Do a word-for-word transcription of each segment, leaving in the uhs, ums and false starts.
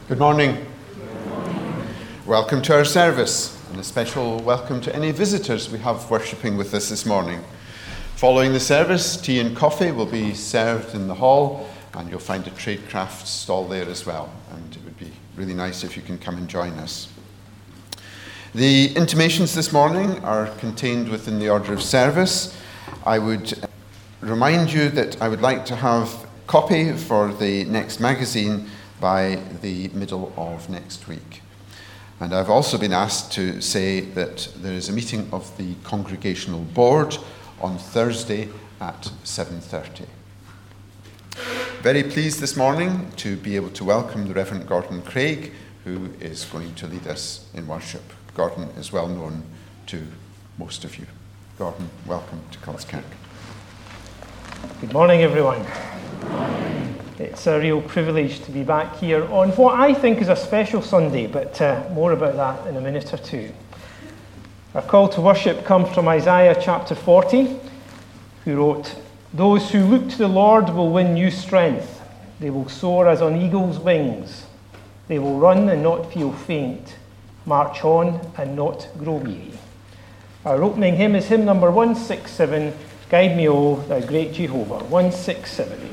Good morning. Good morning. Welcome to our service, and a special welcome to any visitors we have worshipping with us this morning. Following the service, tea and coffee will be served in the hall, and you'll find a trade crafts stall there as well, and it would be really nice if you can come and join us. The intimations this morning are contained within the order of service. I would remind you that I would like to have copy for the next magazine by the middle of next week. And I've also been asked to say that there is a meeting of the Congregational Board on Thursday at seven thirty. Very pleased this morning to be able to welcome the Reverend Gordon Craig, who is going to lead us in worship. Gordon is well known to most of you. Gordon, welcome to Culskirk. Good morning, everyone. Good morning. It's a real privilege to be back here on what I think is a special Sunday, but uh, more about that in a minute or two. Our call to worship comes from Isaiah chapter forty, who wrote, "Those who look to the Lord will win new strength. They will soar as on eagle's wings. They will run and not feel faint, march on and not grow weary." Our opening hymn is hymn number one sixty-seven, "Guide Me, O Thou Great Jehovah," one sixty-seven.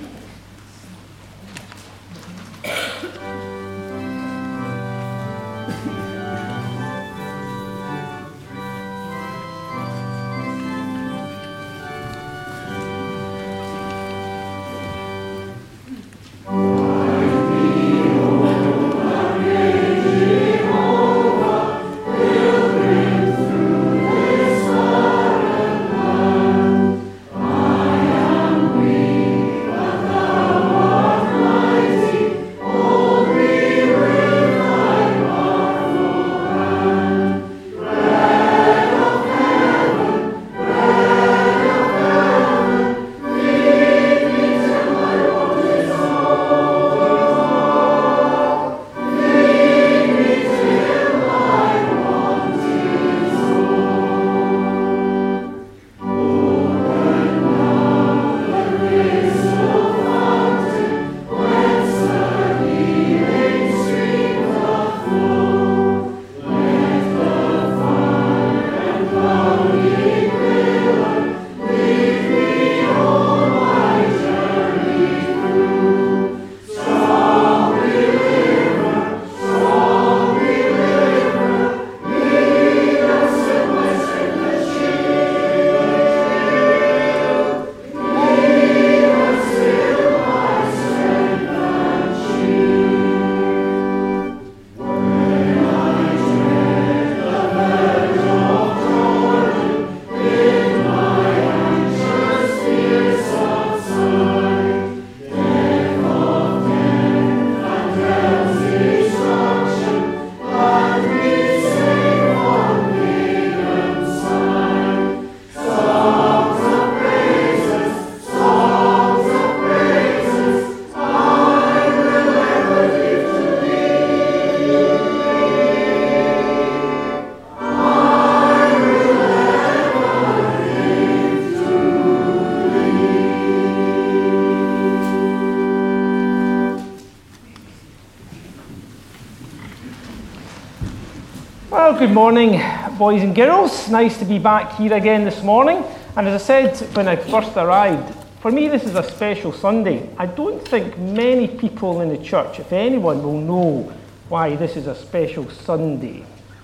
Good morning, boys and girls. Nice to be back here again this morning. And as I said when I first arrived, for me this is a special Sunday. I don't think many people in the church, if anyone, will know why this is a special Sunday.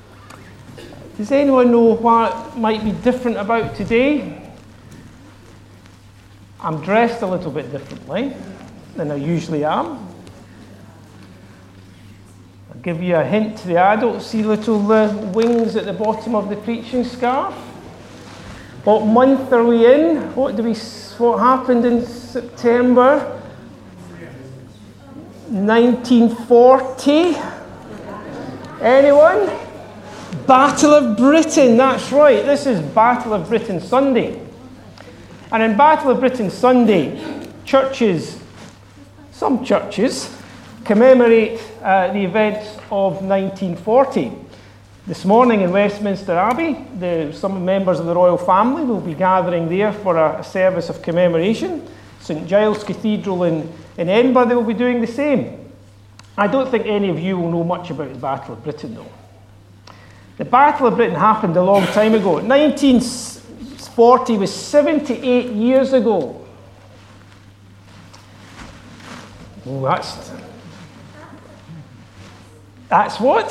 Does anyone know what might be different about today? I'm dressed a little bit differently than I usually am. Give you a hint to the adults, see little uh, wings at the bottom of the preaching scarf. What month are we in? What do we? What happened in September? nineteen forty. Anyone? Battle of Britain. That's right. This is Battle of Britain Sunday. And in Battle of Britain Sunday, churches, some churches, commemorate uh, the events of nineteen forty. This morning in Westminster Abbey, the, some members of the royal family will be gathering there for a, a service of commemoration. St Giles Cathedral in, in Edinburgh, they will be doing the same. I don't think any of you will know much about the Battle of Britain, though. The Battle of Britain happened a long time ago. nineteen forty was seventy-eight years ago. Oh, that's... That's what?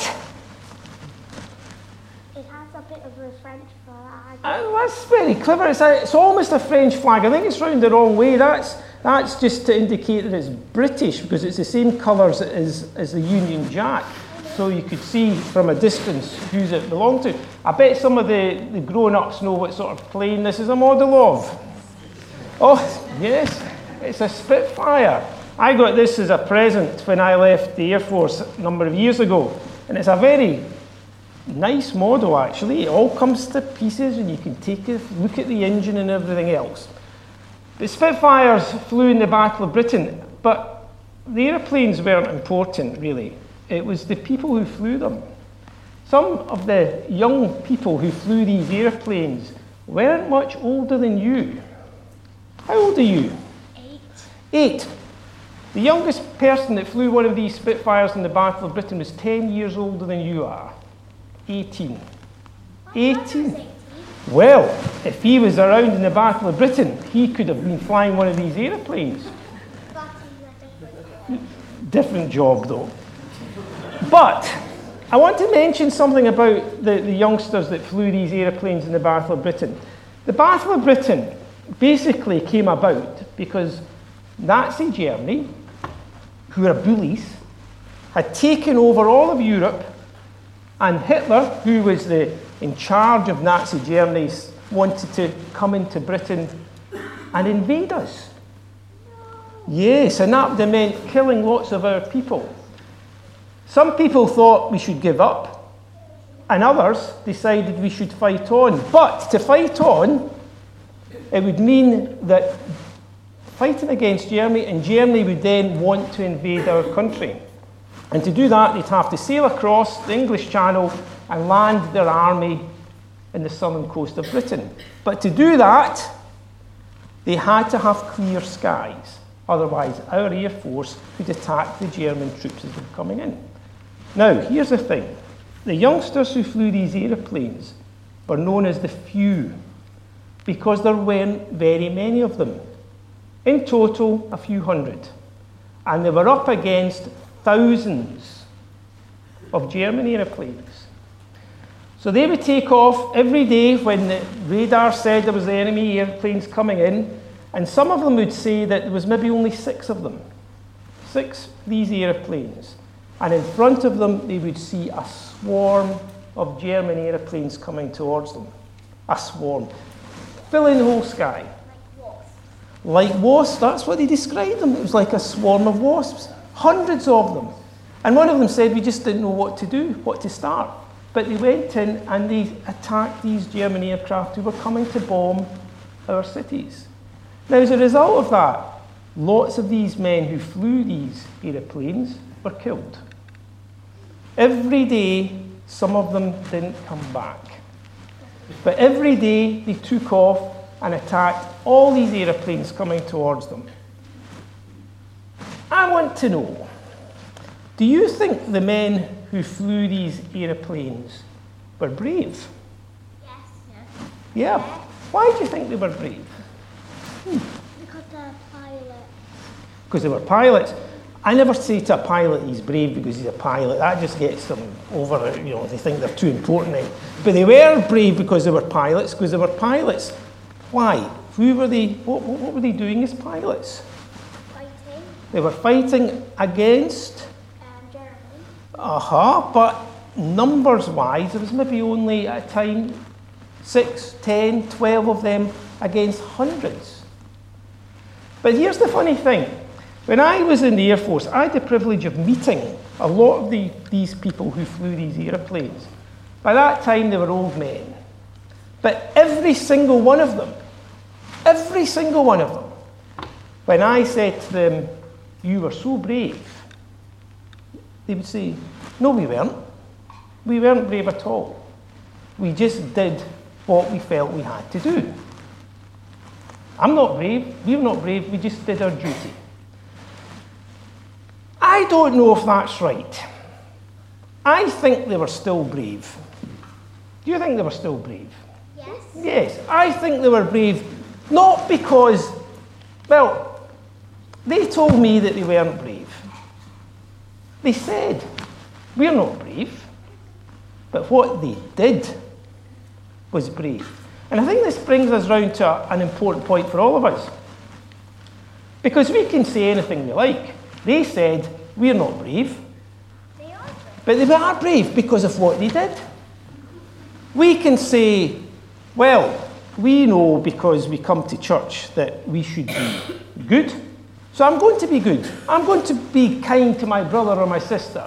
It has a bit of a French flag. Oh, that's very clever. It's, a, it's almost a French flag. I think it's round the wrong way. That's, that's just to indicate that it's British, because it's the same colours as, as the Union Jack. So you could see from a distance who's it belonged to. I bet some of the, the grown-ups know what sort of plane this is a model of. Oh, yes, it's a Spitfire. I got this as a present when I left the Air Force a number of years ago. And it's a very nice model, actually. It all comes to pieces, and you can take a look at the engine and everything else. The Spitfires flew in the Battle of Britain, but the airplanes weren't important, really. It was the people who flew them. Some of the young people who flew these airplanes weren't much older than you. How old are you? Eight. Eight. The youngest person that flew one of these Spitfires in the Battle of Britain was ten years older than you are. eighteen. eighteen. Well, if he was around in the Battle of Britain, he could have been flying one of these airplanes. Different job, though. But I want to mention something about the, the youngsters that flew these airplanes in the Battle of Britain. The Battle of Britain basically came about because Nazi Germany, who were bullies, had taken over all of Europe, and Hitler, who was the, in charge of Nazi Germany, wanted to come into Britain and invade us. Yes, and that meant killing lots of our people. Some people thought we should give up, and others decided we should fight on. But to fight on, it would mean that fighting against Germany, and Germany would then want to invade our country. And to do that, they'd have to sail across the English Channel and land their army in the southern coast of Britain. But to do that, they had to have clear skies. Otherwise, our Air Force could attack the German troops as they were coming in. Now, here's the thing. The youngsters who flew these airplanes were known as the few, because there weren't very many of them. In total, a few hundred. And they were up against thousands of German airplanes. So they would take off every day when the radar said there was enemy airplanes coming in, and some of them would say that there was maybe only six of them. Six of these airplanes. And in front of them, they would see a swarm of German airplanes coming towards them. A swarm. Filling the whole sky. Like wasps, that's what they described them. It was like a swarm of wasps. Hundreds of them. And one of them said, we just didn't know what to do, what to start. But they went in and they attacked these German aircraft who were coming to bomb our cities. Now, as a result of that, lots of these men who flew these airplanes were killed. Every day, some of them didn't come back. But every day, they took off and attacked all these airplanes coming towards them. I want to know, do you think the men who flew these airplanes were brave? Yes. Yeah. Why do you think they were brave? Hmm. Because they're pilots. Because they were pilots. I never say to a pilot he's brave because he's a pilot. That just gets them over it. You know, they think they're too important. But they were brave because they were pilots, because they were pilots. Why? Who were they? What, what were they doing as pilots? Fighting. They were fighting against. Um, Germany. Uh-huh, but numbers-wise, there was maybe only at a time six, ten, twelve of them against hundreds. But here's the funny thing. When I was in the Air Force, I had the privilege of meeting a lot of the, these people who flew these airplanes. By that time, they were old men. But every single one of them, every single one of them, when I said to them, you were so brave, they would say, no, we weren't. We weren't brave at all. We just did what we felt we had to do. I'm not brave. We were not brave. We just did our duty. I I don't know if that's right. I think they were still brave. Do you think they were still brave? Yes. Yes, I think they were brave, not because, well, they told me that they weren't brave. They said, we're not brave. But what they did was brave. And I think this brings us round to a, an important point for all of us. Because we can say anything we like. They said, we're not brave. They are brave. But they are brave because of what they did. We can say, well, we know because we come to church that we should be good. So I'm going to be good. I'm going to be kind to my brother or my sister.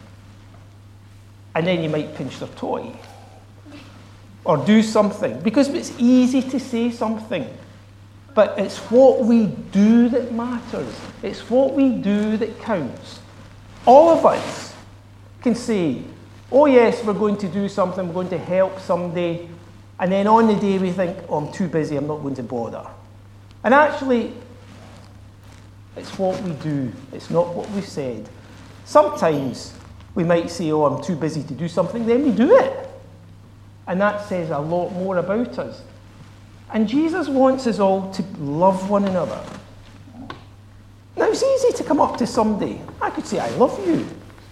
And then you might pinch their toy. Or do something. Because it's easy to say something. But it's what we do that matters. It's what we do that counts. All of us can say, oh yes, we're going to do something, we're going to help somebody, and then on the day we think, oh, I'm too busy, I'm not going to bother. And actually, it's what we do, it's not what we said. Sometimes we might say, oh, I'm too busy to do something, then we do it. And that says a lot more about us. And Jesus wants us all to love one another. Now, it's easy to come up to somebody. I could say, I love you.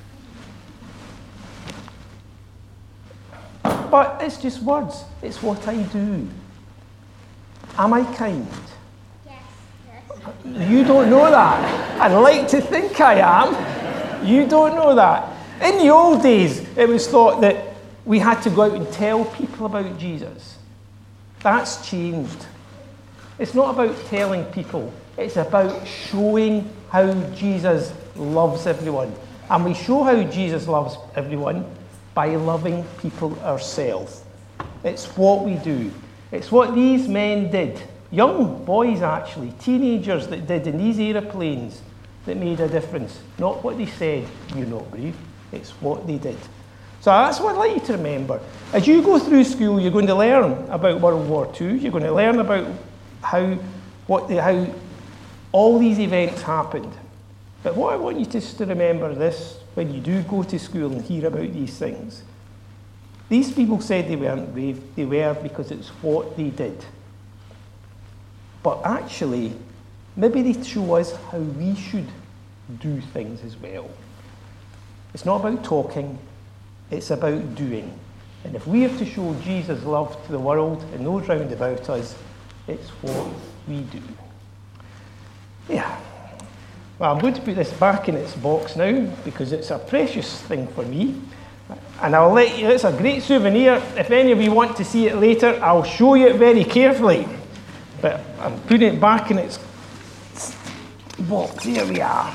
But it's just words. It's what I do. Am I kind? Yes. Yes. You don't know that. I'd like to think I am. You don't know that. In the old days, it was thought that we had to go out and tell people about Jesus. That's changed. It's not about telling people. It's about showing how Jesus loves everyone. And we show how Jesus loves everyone by loving people ourselves. It's what we do. It's what these men did. Young boys, actually, teenagers that did in these aeroplanes that made a difference. Not what they said, you're not brave. It's what they did. So that's what I'd like you to remember. As you go through school, you're going to learn about World War Two. You're going to learn about how, what the, how all these events happened. But what I want you to, to remember this, when you do go to school and hear about these things, these people said they weren't brave. They were because it's what they did. But actually, maybe they show us how we should do things as well. It's not about talking, it's about doing. And if we have to show Jesus' love to the world and those round about us, it's what we do. Yeah. Well, I'm going to put this back in its box now because it's a precious thing for me. And I'll let you, it's a great souvenir. If any of you want to see it later, I'll show you it very carefully. But I'm putting it back in its box. Here we are.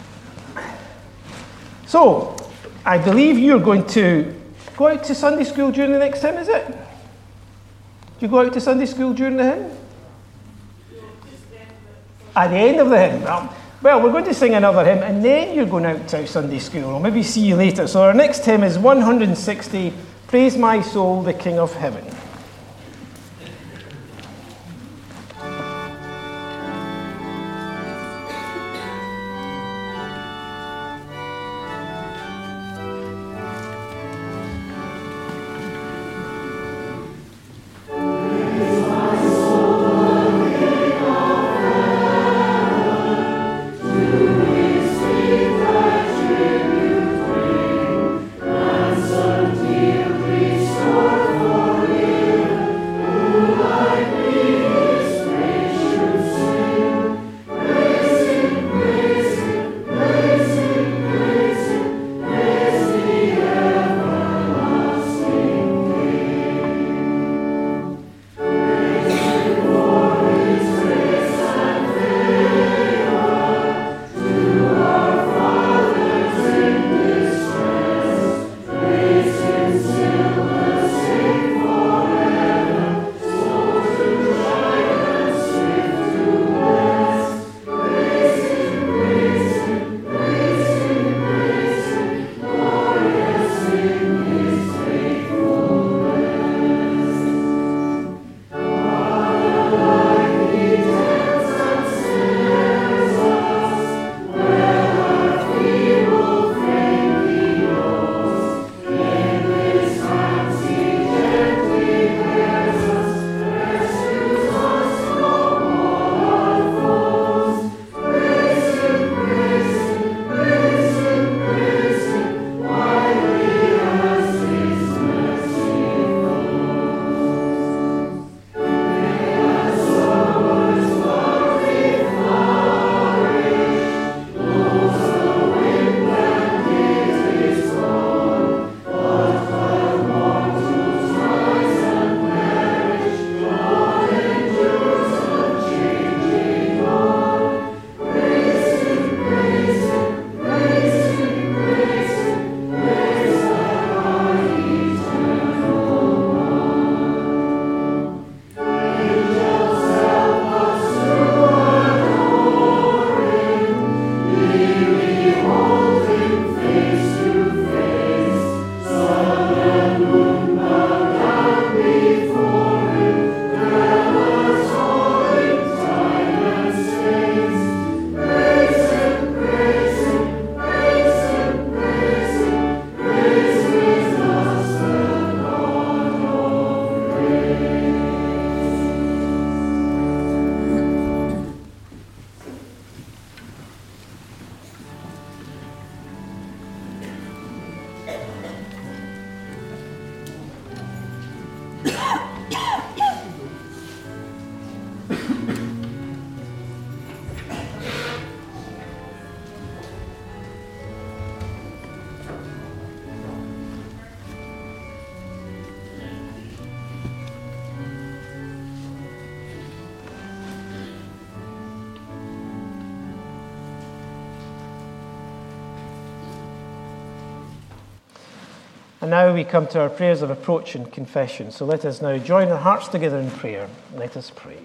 So, I believe you're going to go out to Sunday school during the next hymn, is it? Do you go out to Sunday school during the hymn? At the end of the hymn. Well, well, we're going to sing another hymn, and then you're going out to Sunday school. I'll maybe see you later. So our next hymn is one hundred sixty, Praise My Soul, the King of Heaven. For And now we come to our prayers of approach and confession. So let us now join our hearts together in prayer. Let us pray.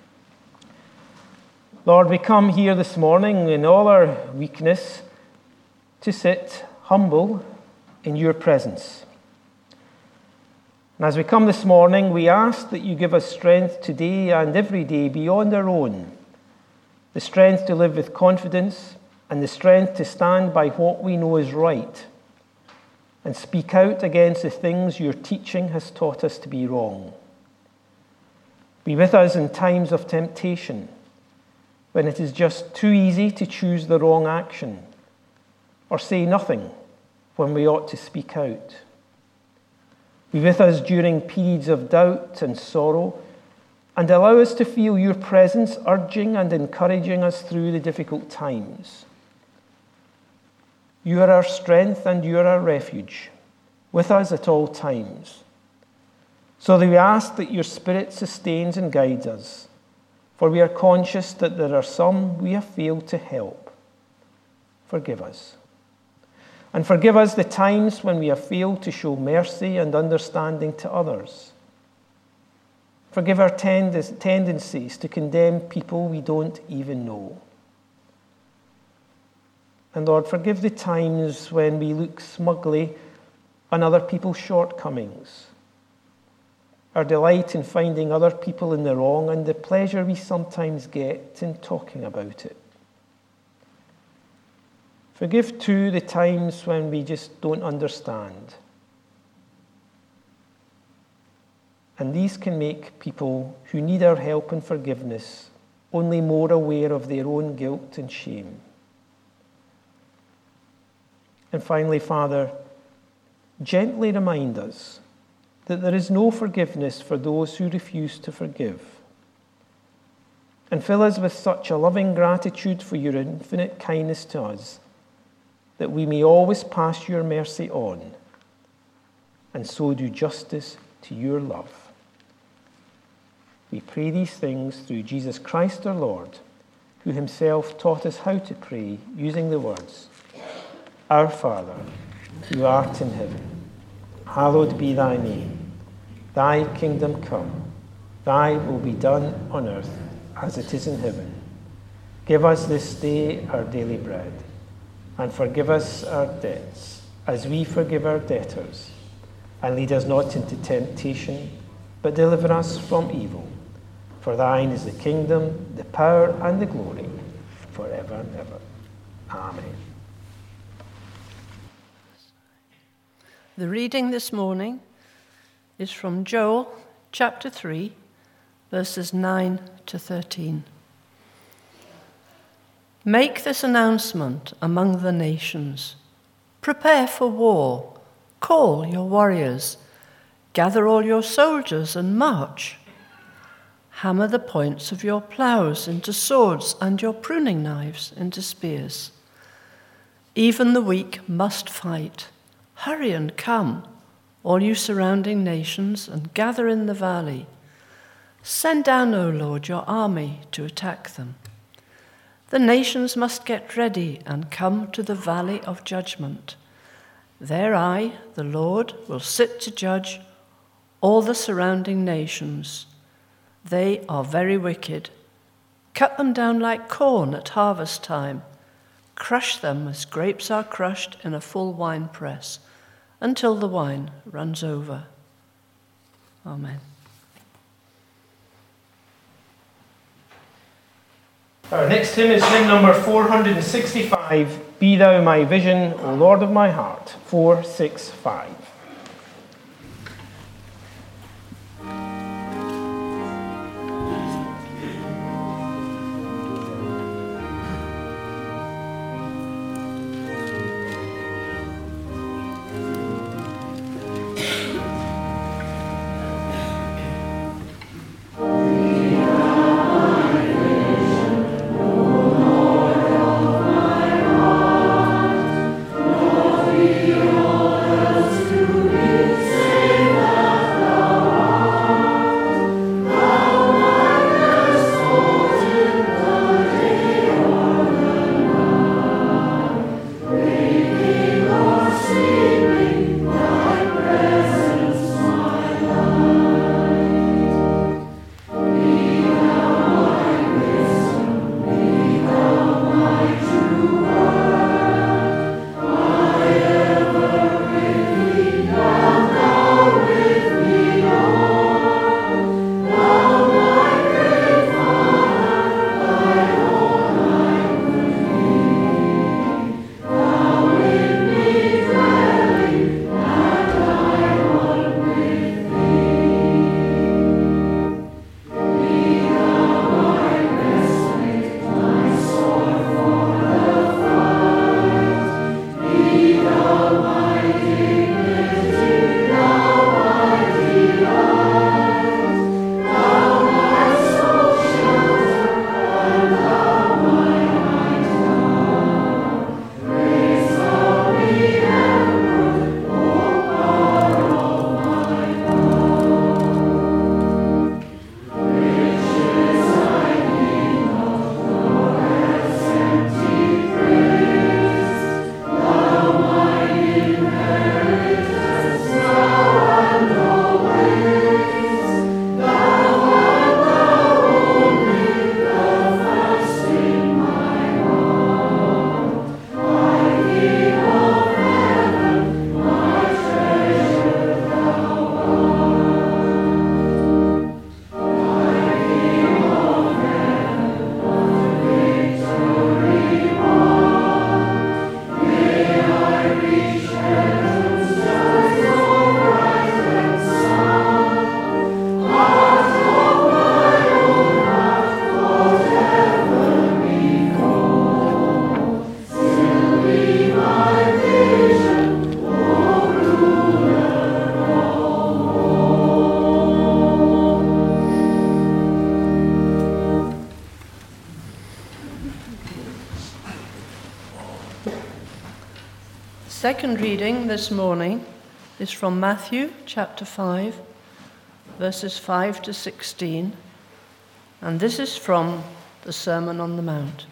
Lord, we come here this morning in all our weakness to sit humble in your presence. And as we come this morning, we ask that you give us strength today and every day beyond our own, the strength to live with confidence and the strength to stand by what we know is right and speak out against the things your teaching has taught us to be wrong. Be with us in times of temptation, when it is just too easy to choose the wrong action or say nothing when we ought to speak out. Be with us during periods of doubt and sorrow, and allow us to feel your presence urging and encouraging us through the difficult times. You are our strength and you are our refuge, with us at all times. So that we ask that your Spirit sustains and guides us, for we are conscious that there are some we have failed to help. Forgive us. And forgive us the times when we have failed to show mercy and understanding to others. Forgive our tend- tendencies to condemn people we don't even know. And Lord, forgive the times when we look smugly on other people's shortcomings, our delight in finding other people in the wrong, and the pleasure we sometimes get in talking about it. Forgive, too, the times when we just don't understand. And these can make people who need our help and forgiveness only more aware of their own guilt and shame. And finally, Father, gently remind us that there is no forgiveness for those who refuse to forgive. And fill us with such a loving gratitude for your infinite kindness to us, that we may always pass your mercy on, and so do justice to your love. We pray these things through Jesus Christ our Lord, who himself taught us how to pray using the words, Our Father, who art in heaven, hallowed be thy name. Thy kingdom come, thy will be done on earth as it is in heaven. Give us this day our daily bread, and forgive us our debts, as we forgive our debtors. And lead us not into temptation, but deliver us from evil. For thine is the kingdom, the power, and the glory, forever and ever. Amen. The reading this morning is from Joel chapter three, verses nine to thirteen. Make this announcement among the nations. Prepare for war. Call your warriors. Gather all your soldiers and march. Hammer the points of your ploughs into swords and your pruning knives into spears. Even the weak must fight. Hurry and come, all you surrounding nations, and gather in the valley. Send down, O Lord, your army to attack them. The nations must get ready and come to the valley of judgment. There I, the Lord, will sit to judge all the surrounding nations. They are very wicked. Cut them down like corn at harvest time. Crush them as grapes are crushed in a full wine press, until the wine runs over. Amen. Our next hymn is hymn number four hundred sixty-five, Be Thou My Vision, O Lord of my heart, four sixty-five. To second reading this morning is from Matthew chapter five, verses five to sixteen, and this is from the Sermon on the Mount.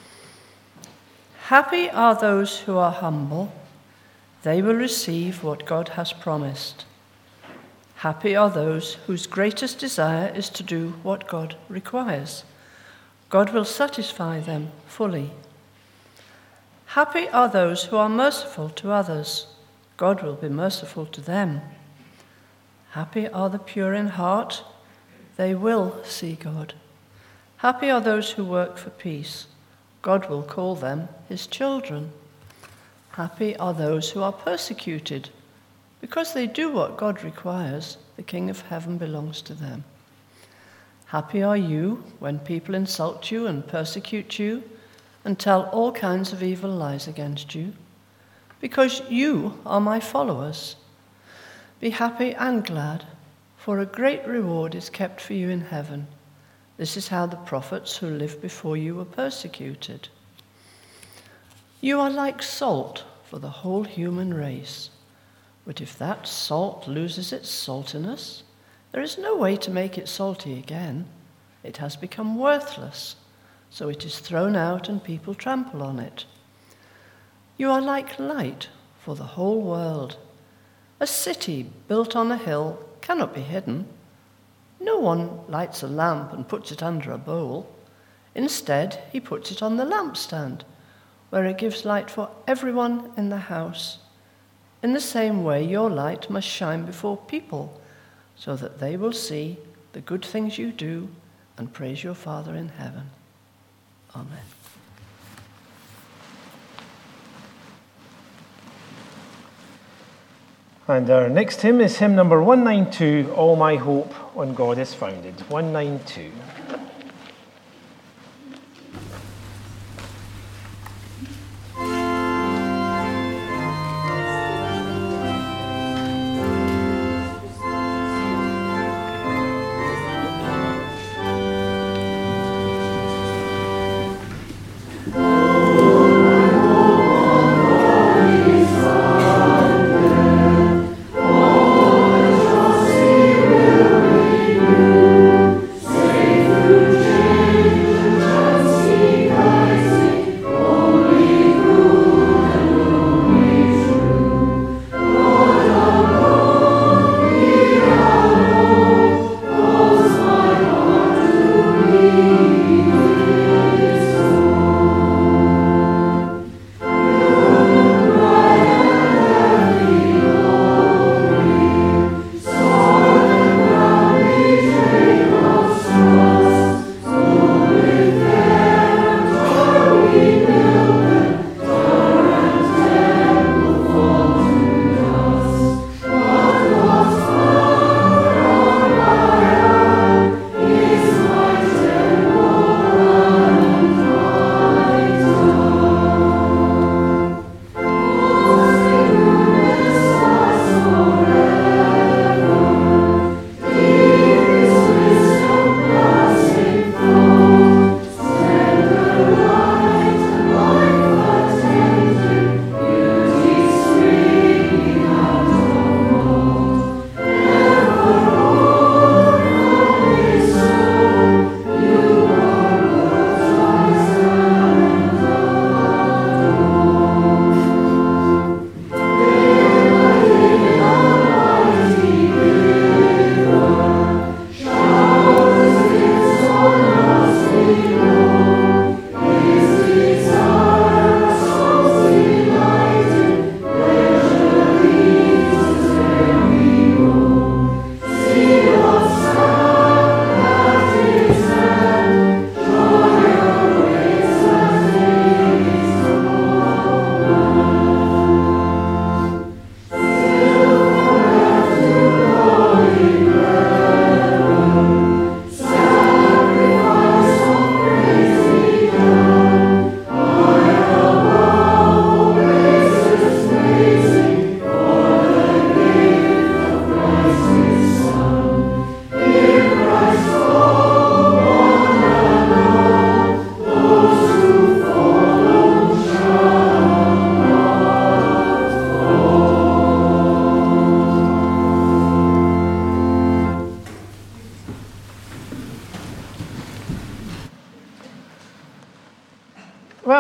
Happy are those who are humble, they will receive what God has promised. Happy are those whose greatest desire is to do what God requires. God will satisfy them fully. Happy are those who are merciful to others. God will be merciful to them. Happy are the pure in heart. They will see God. Happy are those who work for peace. God will call them his children. Happy are those who are persecuted. Because they do what God requires, the King of Heaven belongs to them. Happy are you when people insult you and persecute you and tell all kinds of evil lies against you, because you are my followers. Be happy and glad, for a great reward is kept for you in heaven. This is how the prophets who lived before you were persecuted. You are like salt for the whole human race. But if that salt loses its saltiness, there is no way to make it salty again. It has become worthless, so it is thrown out and people trample on it. You are like light for the whole world. A city built on a hill cannot be hidden. No one lights a lamp and puts it under a bowl. Instead, he puts it on the lampstand, where it gives light for everyone in the house. In the same way, your light must shine before people, so that they will see the good things you do and praise your Father in heaven. Amen. And our next hymn is hymn number one ninety-two, All My Hope on God is Founded. one ninety-two. Through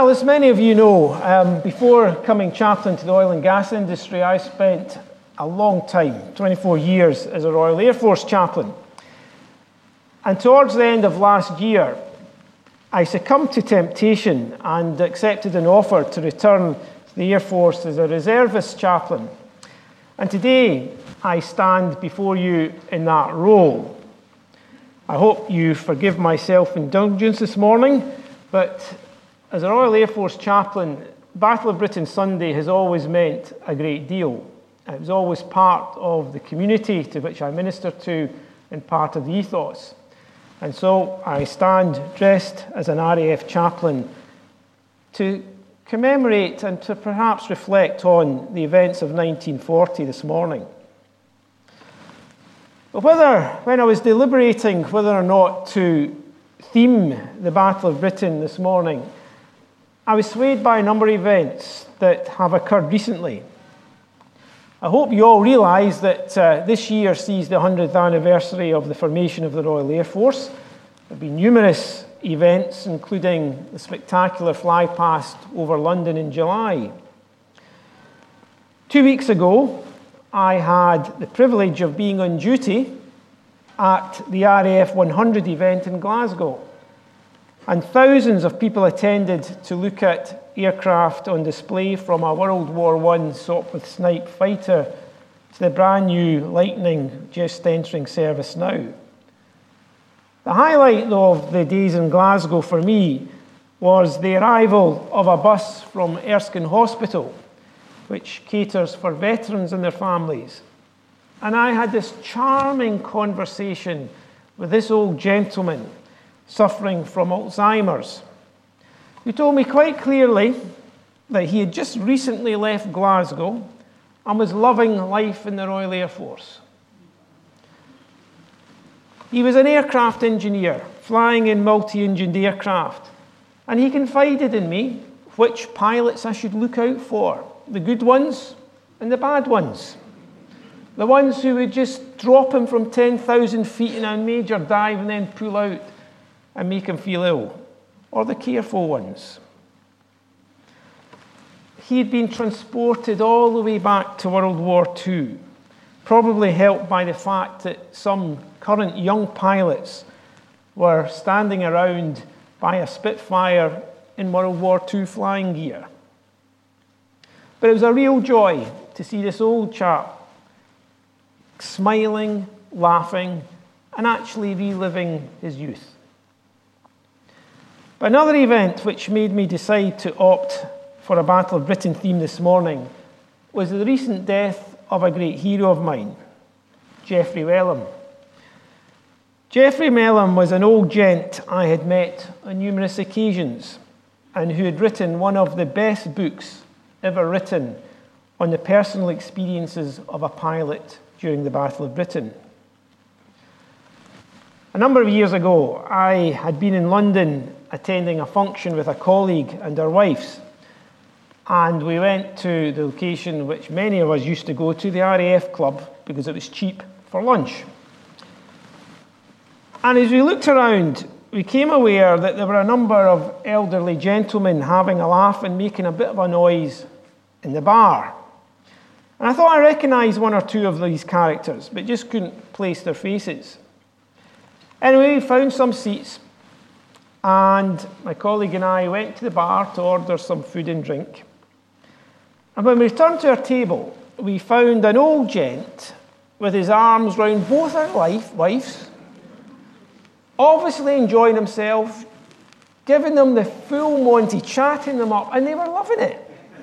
Well, as many of you know, um, before coming chaplain to the oil and gas industry, I spent a long time, twenty-four years, as a Royal Air Force chaplain. And towards the end of last year, I succumbed to temptation and accepted an offer to return to the Air Force as a reservist chaplain. And today, I stand before you in that role. I hope you forgive my self-indulgence this morning, but as a Royal Air Force chaplain, Battle of Britain Sunday has always meant a great deal. It was always part of the community to which I minister to and part of the ethos. And so I stand dressed as an R A F chaplain to commemorate and to perhaps reflect on the events of nineteen forty this morning. But whether, when I was deliberating whether or not to theme the Battle of Britain this morning, I was swayed by a number of events that have occurred recently. I hope you all realise that uh, this year sees the one hundredth anniversary of the formation of the Royal Air Force. There have been numerous events, including the spectacular flypast over London in July. Two weeks ago, I had the privilege of being on duty at the R A F one hundred event in Glasgow. And thousands of people attended to look at aircraft on display, from a World War One Sopwith Snipe fighter to the brand new Lightning just entering service now. The highlight, though, of the days in Glasgow for me was the arrival of a bus from Erskine Hospital, which caters for veterans and their families. And I had this charming conversation with this old gentleman suffering from Alzheimer's, who told me quite clearly that he had just recently left Glasgow and was loving life in the Royal Air Force. He was an aircraft engineer, flying in multi-engined aircraft, and he confided in me which pilots I should look out for, the good ones and the bad ones. The ones who would just drop him from ten thousand feet in a major dive and then pull out and make him feel ill, or the careful ones. He had been transported all the way back to World War Two, probably helped by the fact that some current young pilots were standing around by a Spitfire in World War Two flying gear. But it was a real joy to see this old chap smiling, laughing, and actually reliving his youth. But another event which made me decide to opt for a Battle of Britain theme this morning was the recent death of a great hero of mine, Geoffrey Wellham. Geoffrey Wellham was an old gent I had met on numerous occasions, and who had written one of the best books ever written on the personal experiences of a pilot during the Battle of Britain. A number of years ago, I had been in London attending a function with a colleague and her wives, and we went to the location which many of us used to go to, the R A F Club, because it was cheap, for lunch. And as we looked around, we came aware that there were a number of elderly gentlemen having a laugh and making a bit of a noise in the bar. And I thought I recognised one or two of these characters, but just couldn't place their faces. Anyway, we found some seats, and my colleague and I went to the bar to order some food and drink. And when we returned to our table, we found an old gent with his arms round both our wife, wives, obviously enjoying himself, giving them the full Monty, chatting them up, and they were loving it.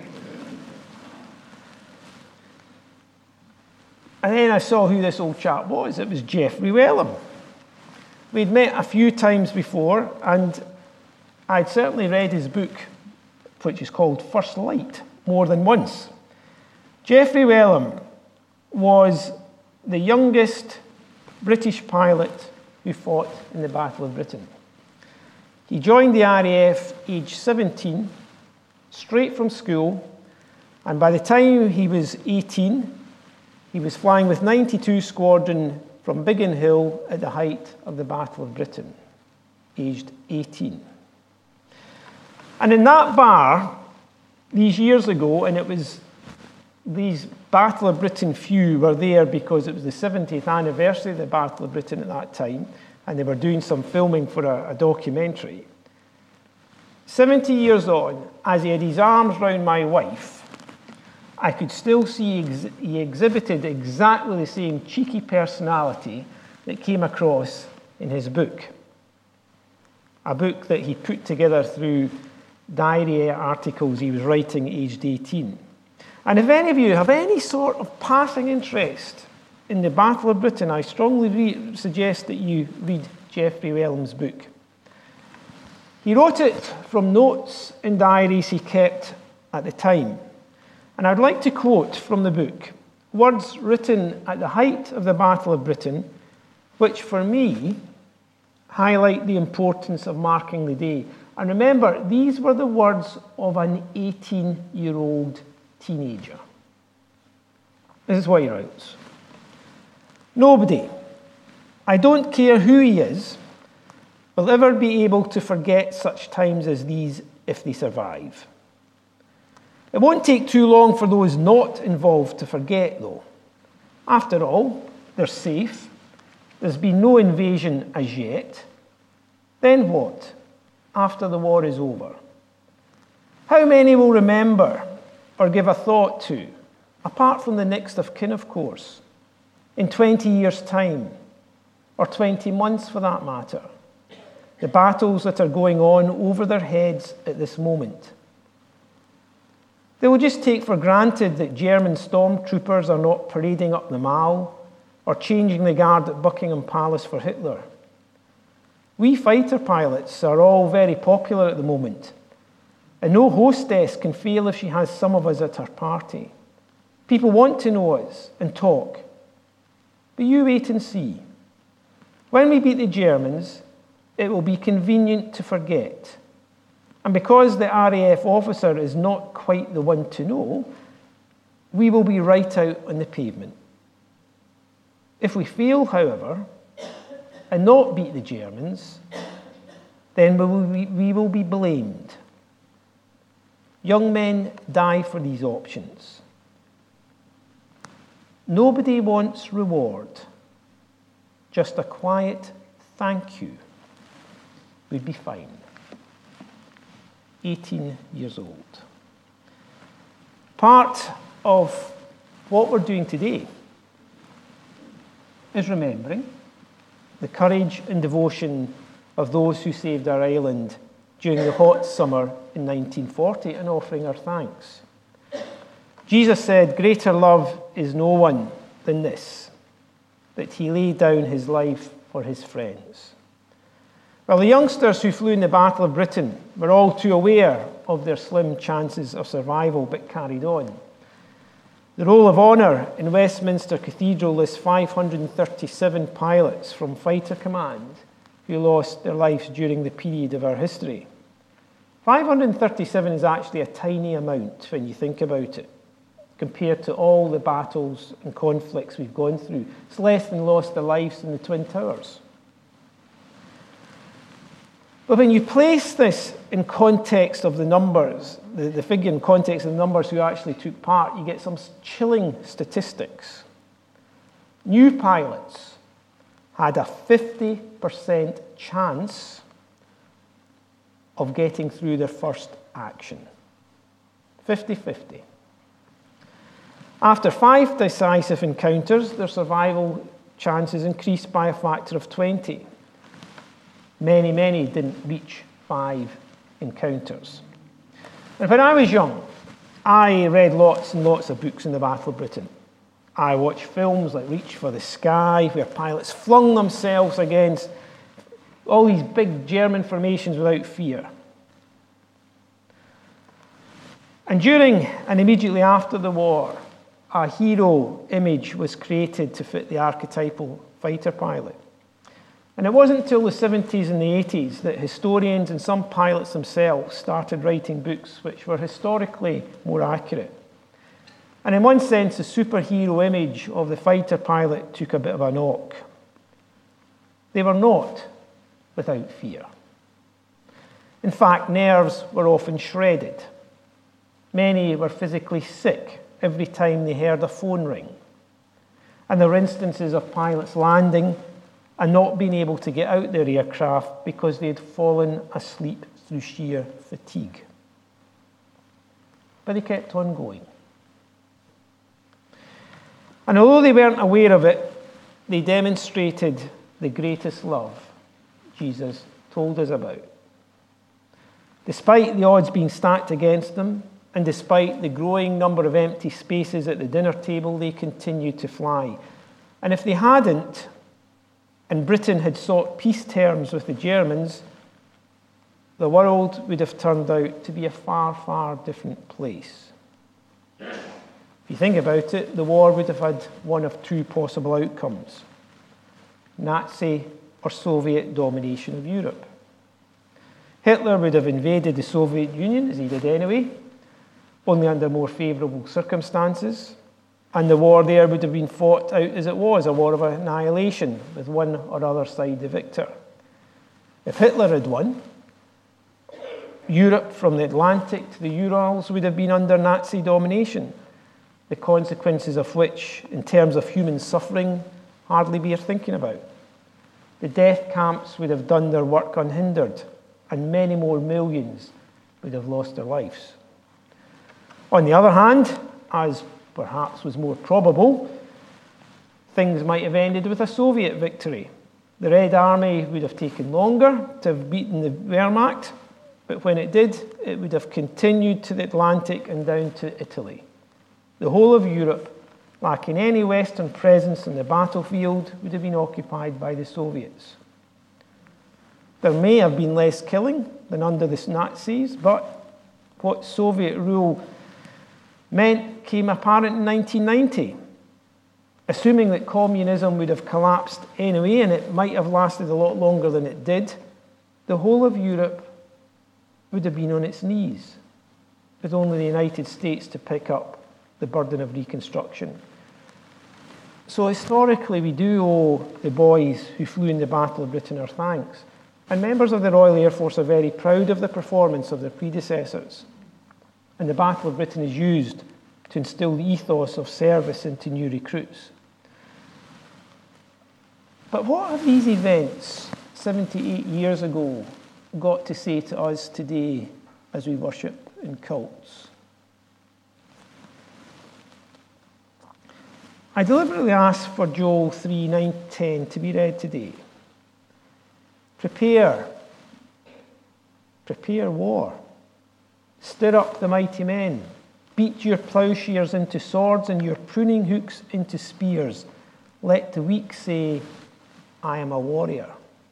And then I saw who this old chap was. It was Geoffrey Wellham. We'd met a few times before, and I'd certainly read his book, which is called First Light, more than once. Geoffrey Wellham was the youngest British pilot who fought in the Battle of Britain. He joined the R A F aged seventeen, straight from school, and by the time he was eighteen, he was flying with ninety-two Squadron from Biggin Hill at the height of the Battle of Britain, aged eighteen. And in that bar, these years ago, and it was these Battle of Britain few were there because it was the seventieth anniversary of the Battle of Britain at that time, and they were doing some filming for a, a documentary. seventy years on, as he had his arms round my wife, I could still see ex- he exhibited exactly the same cheeky personality that came across in his book. A book that he put together through diary articles he was writing aged eighteen. And if any of you have any sort of passing interest in the Battle of Britain, I strongly re- suggest that you read Geoffrey Wellham's book. He wrote it from notes and diaries he kept at the time. And I'd like to quote from the book words written at the height of the Battle of Britain, which for me highlight the importance of marking the day. And remember, these were the words of an eighteen-year-old teenager. This is what he writes. Nobody, I don't care who he is, will ever be able to forget such times as these if they survive. It won't take too long for those not involved to forget, though. After all, they're safe. There's been no invasion as yet. Then what, after the war is over? How many will remember or give a thought to, apart from the next of kin, of course, in twenty years' time, or twenty months for that matter, the battles that are going on over their heads at this moment? They will just take for granted that German stormtroopers are not parading up the Mall or changing the guard at Buckingham Palace for Hitler. We fighter pilots are all very popular at the moment, and no hostess can fail if she has some of us at her party. People want to know us and talk. But you wait and see. When we beat the Germans, it will be convenient to forget. And because the R A F officer is not quite the one to know, we will be right out on the pavement. If we fail, however, and not beat the Germans, then we will be, we will be blamed. Young men die for these options. Nobody wants reward. Just a quiet thank you would be fine. eighteen years old. Part of what we're doing today is remembering the courage and devotion of those who saved our island during the hot summer in nineteen forty and offering our thanks. Jesus said, "Greater love is no one than this, that he laid down his life for his friends." Well, the youngsters who flew in the Battle of Britain were all too aware of their slim chances of survival, but carried on. The Roll of Honour in Westminster Cathedral lists five hundred thirty-seven pilots from Fighter Command who lost their lives during the period of our history. five hundred thirty-seven is actually a tiny amount when you think about it, compared to all the battles and conflicts we've gone through. It's less than lost their lives in the Twin Towers. But when you place this in context of the numbers, the, the figure in context of the numbers who actually took part, you get some chilling statistics. New pilots had a fifty percent chance of getting through their first action. fifty-fifty. After five decisive encounters, their survival chances increased by a factor of twenty. Many, many didn't reach five encounters. And when I was young, I read lots and lots of books in the Battle of Britain. I watched films like Reach for the Sky, where pilots flung themselves against all these big German formations without fear. And during and immediately after the war, a hero image was created to fit the archetypal fighter pilot. And it wasn't until the seventies and the eighties that historians and some pilots themselves started writing books which were historically more accurate. And in one sense, the superhero image of the fighter pilot took a bit of a knock. They were not without fear. In fact, nerves were often shredded. Many were physically sick every time they heard a phone ring. And there were instances of pilots landing and not being able to get out their aircraft because they had fallen asleep through sheer fatigue. But they kept on going. And although they weren't aware of it, they demonstrated the greatest love Jesus told us about. Despite the odds being stacked against them, and despite the growing number of empty spaces at the dinner table, they continued to fly. And if they hadn't, and Britain had sought peace terms with the Germans, the world would have turned out to be a far, far different place. If you think about it, the war would have had one of two possible outcomes: Nazi or Soviet domination of Europe. Hitler would have invaded the Soviet Union, as he did anyway, only under more favourable circumstances, and the war there would have been fought out as it was, a war of annihilation, with one or other side the victor. If Hitler had won, Europe from the Atlantic to the Urals would have been under Nazi domination, the consequences of which, in terms of human suffering, hardly bear thinking about. The death camps would have done their work unhindered, and many more millions would have lost their lives. On the other hand, as perhaps was more probable, things might have ended with a Soviet victory. The Red Army would have taken longer to have beaten the Wehrmacht, but when it did, it would have continued to the Atlantic and down to Italy. The whole of Europe, lacking any Western presence on the battlefield, would have been occupied by the Soviets. There may have been less killing than under the Nazis, but what Soviet rule meant came apparent in nineteen ninety. Assuming that communism would have collapsed anyway, and it might have lasted a lot longer than it did, the whole of Europe would have been on its knees, with only the United States to pick up the burden of reconstruction. So historically, we do owe the boys who flew in the Battle of Britain our thanks. And members of the Royal Air Force are very proud of the performance of their predecessors. And the Battle of Britain is used to instill the ethos of service into new recruits. But what have these events seventy-eight years ago got to say to us today as we worship in cults? I deliberately asked for Joel three, nine, ten to be read today. Prepare. Prepare war. Stir up the mighty men. Beat your plowshares into swords and your pruning hooks into spears. Let the weak say, I am a warrior.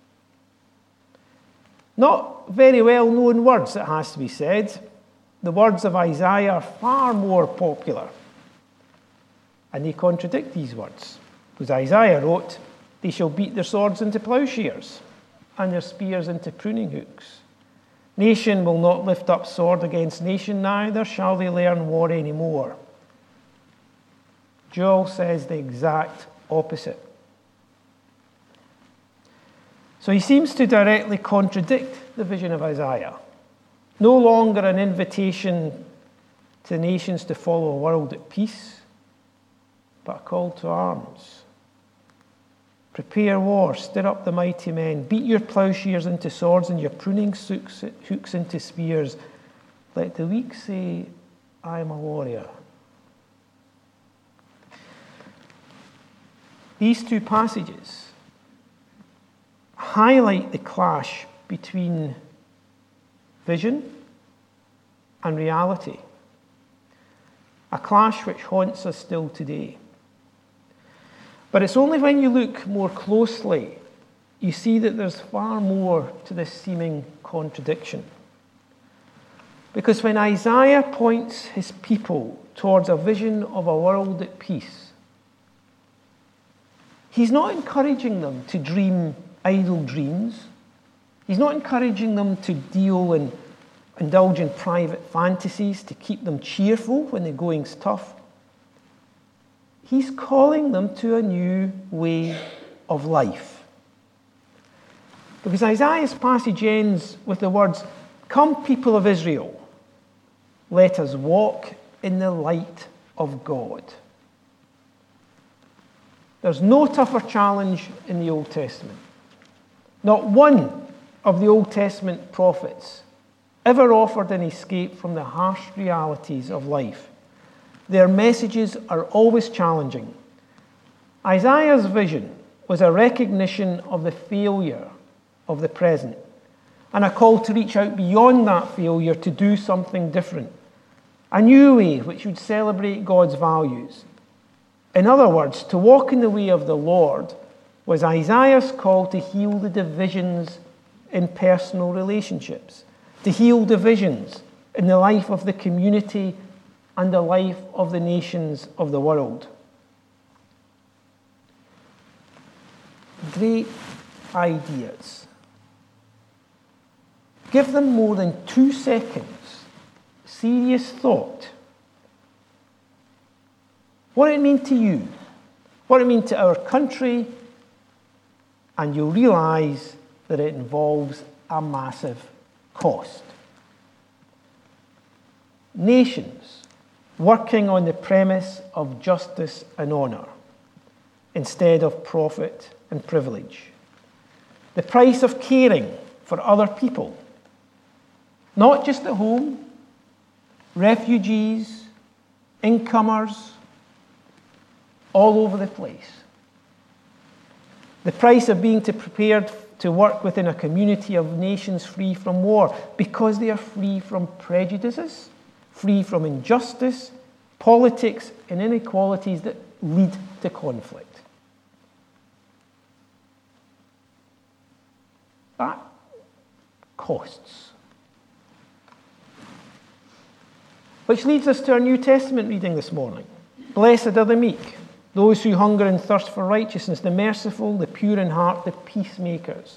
Not very well-known words, it has to be said. The words of Isaiah are far more popular. And they contradict these words. Because Isaiah wrote, they shall beat their swords into plowshares and their spears into pruning hooks. Nation will not lift up sword against nation, neither shall they learn war any more. Joel says the exact opposite. So he seems to directly contradict the vision of Isaiah. No longer an invitation to nations to follow a world at peace, but a call to arms. Prepare war, stir up the mighty men, beat your plowshares into swords and your pruning hooks into spears. Let the weak say, I am a warrior. These two passages highlight the clash between vision and reality, a clash which haunts us still today. But it's only when you look more closely you see that there's far more to this seeming contradiction. Because when Isaiah points his people towards a vision of a world at peace, he's not encouraging them to dream idle dreams. He's not encouraging them to deal and indulge in private fantasies to keep them cheerful when the going's tough. He's calling them to a new way of life. Because Isaiah's passage ends with the words, Come, people of Israel, let us walk in the light of God. There's no tougher challenge in the Old Testament. Not one of the Old Testament prophets ever offered an escape from the harsh realities of life. Their messages are always challenging. Isaiah's vision was a recognition of the failure of the present and a call to reach out beyond that failure to do something different, a new way which would celebrate God's values. In other words, to walk in the way of the Lord was Isaiah's call to heal the divisions in personal relationships, to heal divisions in the life of the community and the life of the nations of the world. Great ideas. Give them more than two seconds serious thought. What does it mean to you? What does it mean to our country? And you'll realise that it involves a massive cost. Nations working on the premise of justice and honour instead of profit and privilege. The price of caring for other people, not just at home, refugees, incomers, all over the place. The price of being to prepared to work within a community of nations free from war because they are free from prejudices, free from injustice, politics, and inequalities that lead to conflict. That costs. Which leads us to our New Testament reading this morning. Blessed are the meek, those who hunger and thirst for righteousness, the merciful, the pure in heart, the peacemakers.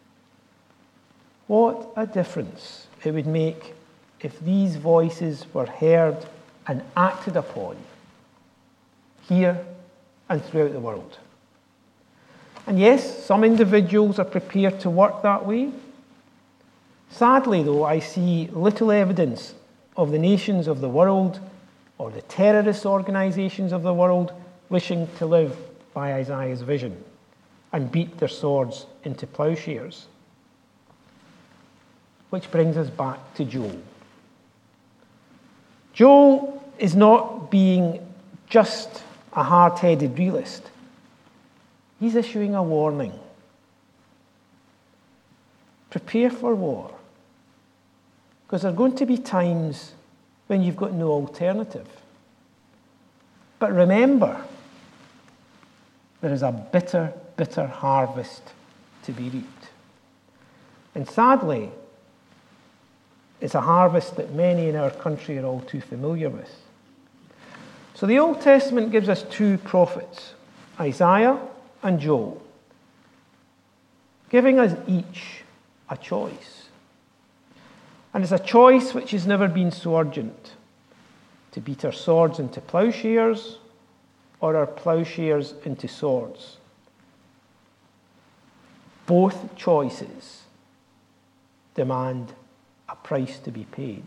What a difference it would make if these voices were heard and acted upon here and throughout the world. And yes, some individuals are prepared to work that way. Sadly, though, I see little evidence of the nations of the world or the terrorist organizations of the world wishing to live by Isaiah's vision and beat their swords into plowshares. Which brings us back to Joel. Joel is not being just a hard-headed realist. He's issuing a warning. Prepare for war. Because there are going to be times when you've got no alternative. But remember, there is a bitter, bitter harvest to be reaped. And sadly, it's a harvest that many in our country are all too familiar with. So the Old Testament gives us two prophets, Isaiah and Joel, giving us each a choice. And it's a choice which has never been so urgent, to beat our swords into plowshares or our plowshares into swords. Both choices demand a price to be paid.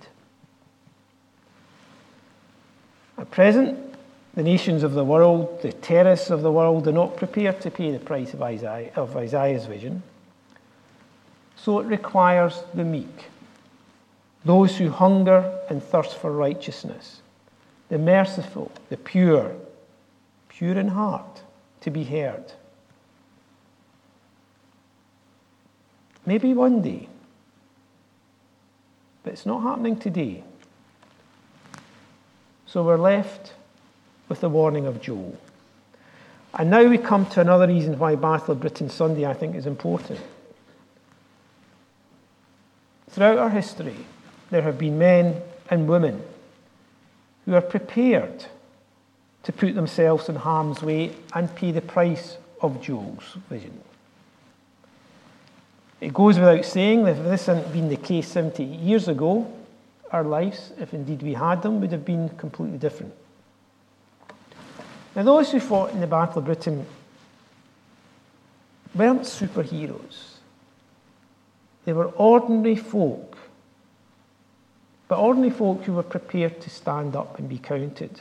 At present, the nations of the world, the terrorists of the world, are not prepared to pay the price of, Isaiah, of Isaiah's vision. So it requires the meek, those who hunger and thirst for righteousness, the merciful, the pure, pure in heart, to be heard. Maybe one day, but it's not happening today. So we're left with the warning of Joel. And now we come to another reason why Battle of Britain Sunday, I think, is important. Throughout our history, there have been men and women who are prepared to put themselves in harm's way and pay the price of Joel's vision. It goes without saying that if this hadn't been the case seventy years ago, our lives, if indeed we had them, would have been completely different. Now, those who fought in the Battle of Britain weren't superheroes. They were ordinary folk but ordinary folk who were prepared to stand up and be counted.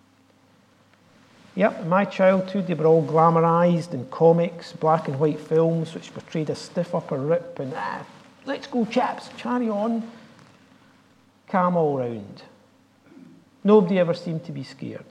Yep, in my childhood they were all glamorised in comics, black and white films which portrayed a stiff upper lip and, ah, let's go chaps, carry on. Calm all round. Nobody ever seemed to be scared.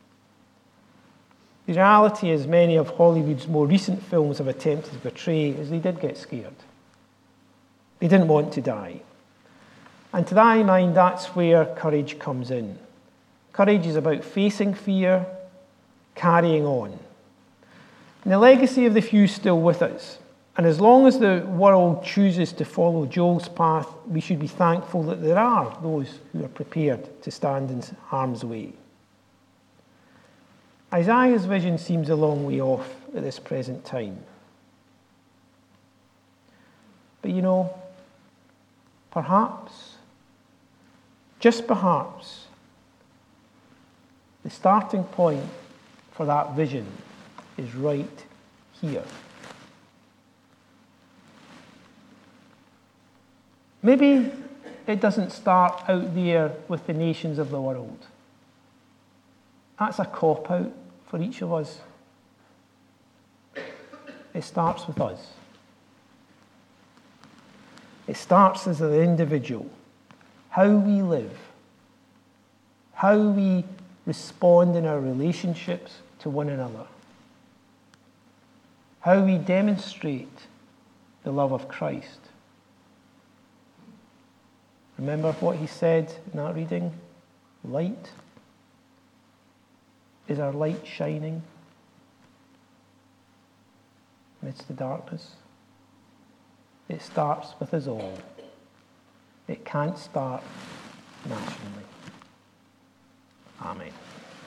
The reality, as many of Hollywood's more recent films have attempted to portray, is they did get scared. They didn't want to die. And to my mind, that's where courage comes in. Courage is about facing fear, carrying on. And the legacy of the few is still with us. And as long as the world chooses to follow Joel's path, we should be thankful that there are those who are prepared to stand in harm's way. Isaiah's vision seems a long way off at this present time. But you know, perhaps, just perhaps, the starting point for that vision is right here. Maybe it doesn't start out there with the nations of the world. That's a cop-out for each of us. It starts with us. It starts as an individual. How we live. How we respond in our relationships to one another. How we demonstrate the love of Christ. Remember what he said in that reading? Light. Is our light shining amidst the darkness? It starts with us all. It can't start nationally. Amen.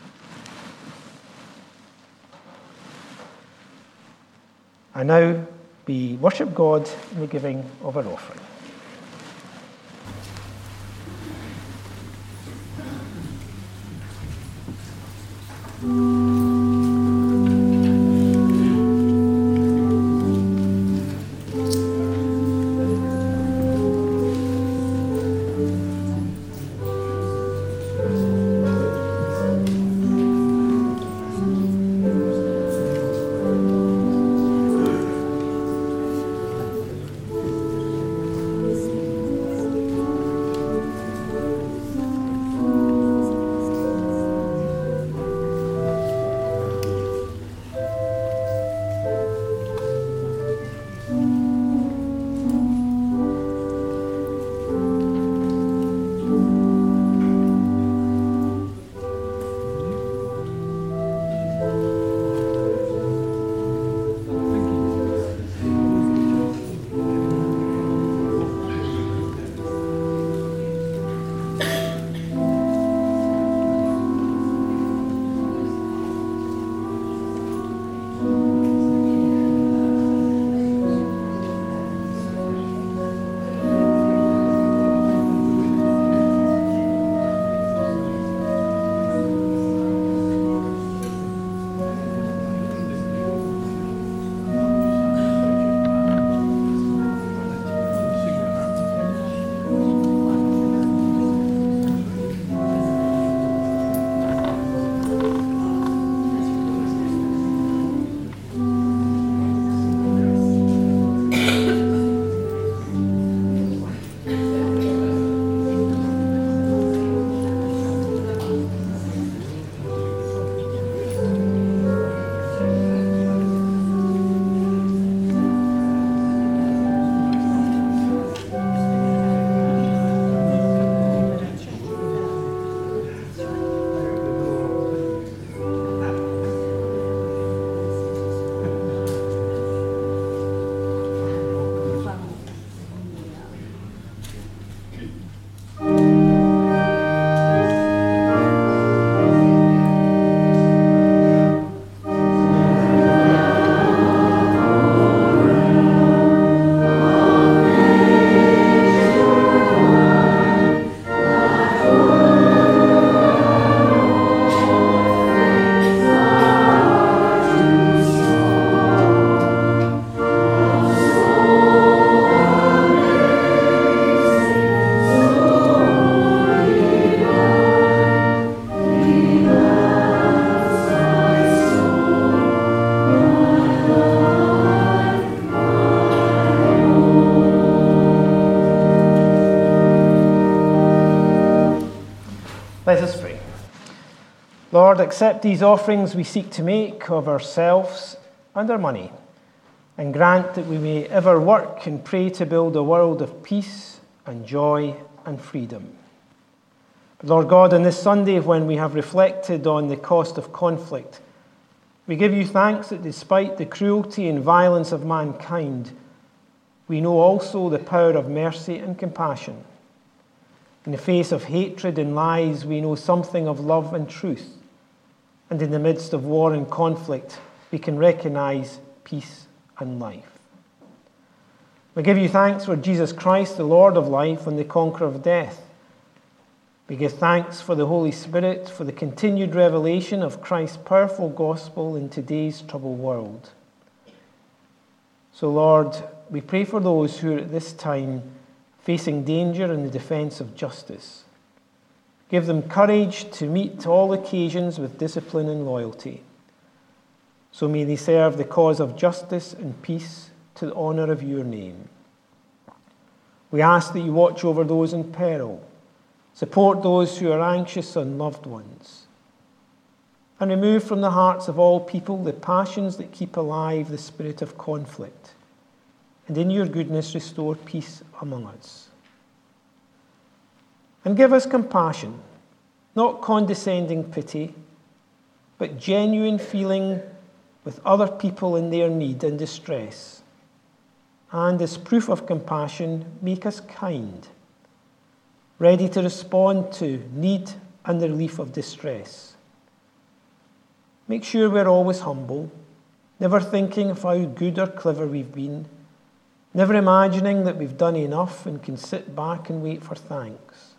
I now we worship God in the giving of our offering. Lord, accept these offerings we seek to make of ourselves and our money, and grant that we may ever work and pray to build a world of peace and joy and freedom. But Lord God, on this Sunday, when we have reflected on the cost of conflict, we give you thanks that despite the cruelty and violence of mankind, we know also the power of mercy and compassion. In the face of hatred and lies, we know something of love and truth. And in the midst of war and conflict, we can recognize peace and life. We give you thanks for Jesus Christ, the Lord of life and the conqueror of death. We give thanks for the Holy Spirit, for the continued revelation of Christ's powerful gospel in today's troubled world. So, Lord, we pray for those who are at this time facing danger in the defense of justice. Give them courage to meet all occasions with discipline and loyalty. So may they serve the cause of justice and peace to the honor of your name. We ask that you watch over those in peril, support those who are anxious on loved ones, and remove from the hearts of all people the passions that keep alive the spirit of conflict, and in your goodness restore peace among us. And give us compassion, not condescending pity, but genuine feeling with other people in their need and distress. And as proof of compassion, make us kind, ready to respond to need and the relief of distress. Make sure we're always humble, never thinking of how good or clever we've been, never imagining that we've done enough and can sit back and wait for thanks.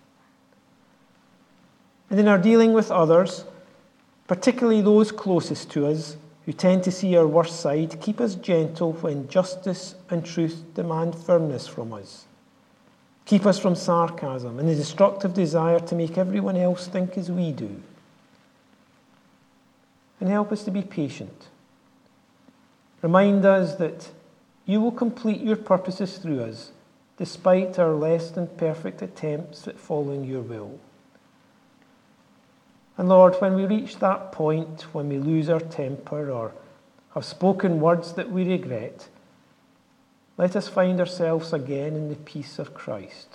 And in our dealing with others, particularly those closest to us, who tend to see our worst side, keep us gentle when justice and truth demand firmness from us. Keep us from sarcasm and the destructive desire to make everyone else think as we do. And help us to be patient. Remind us that you will complete your purposes through us, despite our less than perfect attempts at following your will. And Lord, when we reach that point, when we lose our temper or have spoken words that we regret, let us find ourselves again in the peace of Christ.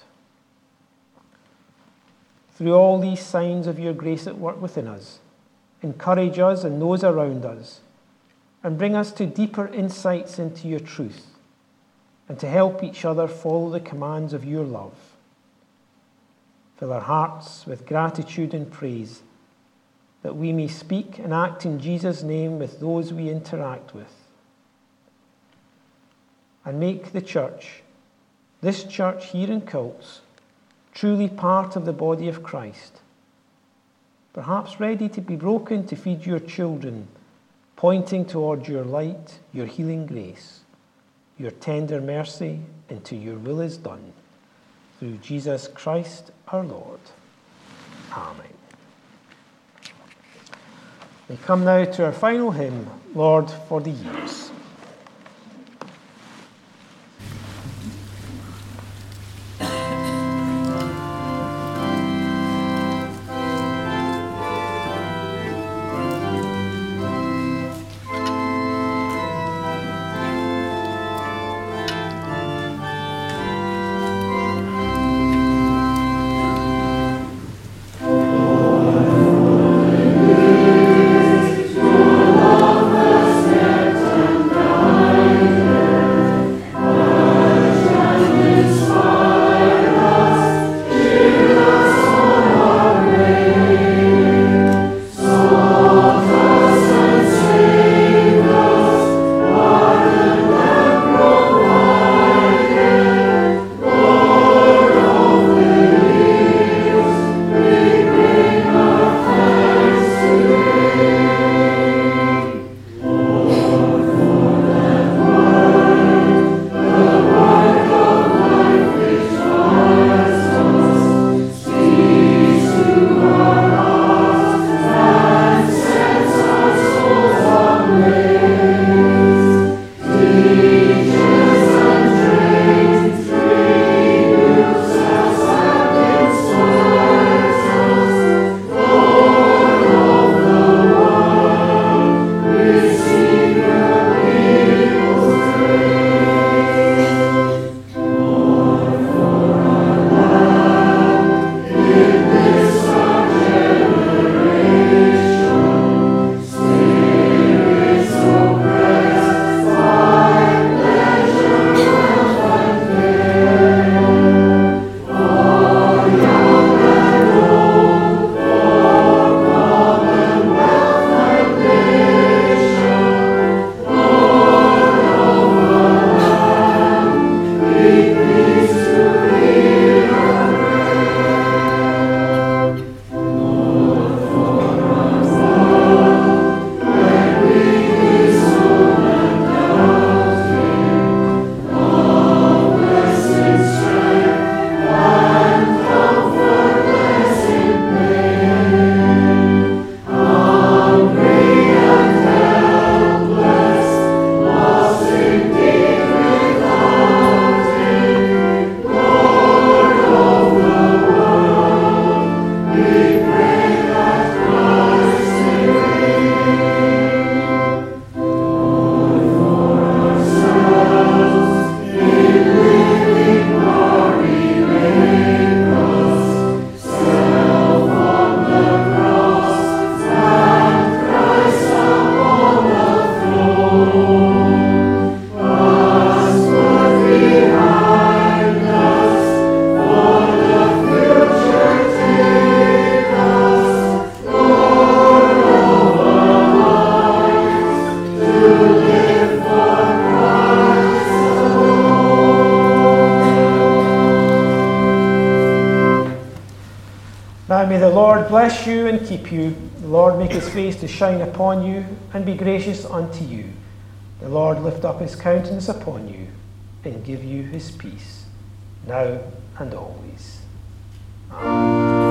Through all these signs of your grace at work within us, encourage us and those around us, and bring us to deeper insights into your truth, and to help each other follow the commands of your love. Fill our hearts with gratitude and praise, that we may speak and act in Jesus' name with those we interact with. And make the church, this church here in Cults, truly part of the body of Christ, perhaps ready to be broken to feed your children, pointing towards your light, your healing grace, your tender mercy, until your will is done. Through Jesus Christ our Lord. Amen. We come now to our final hymn, Lord, for the Years. Love us, Lord bless you and keep you. The Lord make his face to shine upon you and be gracious unto you. The Lord lift up his countenance upon you and give you his peace, now and always. Amen.